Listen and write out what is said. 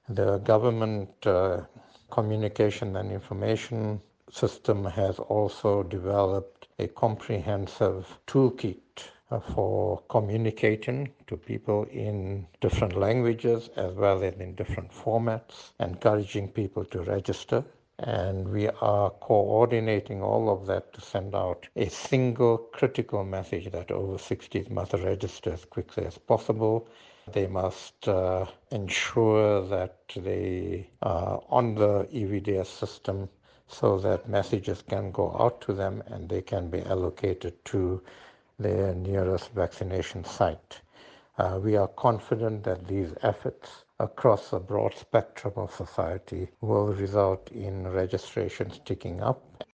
The government communication and information system has also developed a comprehensive toolkit for communicating to people in different languages as well as in different formats, encouraging people to register. And we are coordinating all of that to send out a single critical message that over 60s must register as quickly as possible. They must ensure that they are on the EVDS system so that messages can go out to them and they can be allocated to their nearest vaccination site. We are confident that these efforts across a broad spectrum of society will result in registrations ticking up.